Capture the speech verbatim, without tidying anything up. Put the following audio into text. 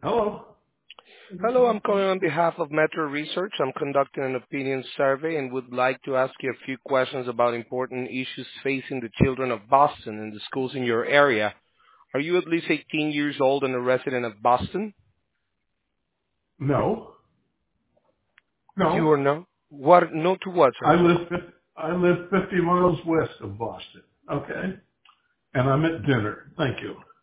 Hello. Hello, I'm calling on behalf of Metro Research. I'm conducting an opinion survey and would like to ask you a few questions about important issues facing the children of Boston and the schools in your area. Are you at least eighteen years old and a resident of Boston? No. You No. or no? What? No to what, I sir? live fif- I live fifty miles west of Boston. Okay. And I'm at dinner. Thank you.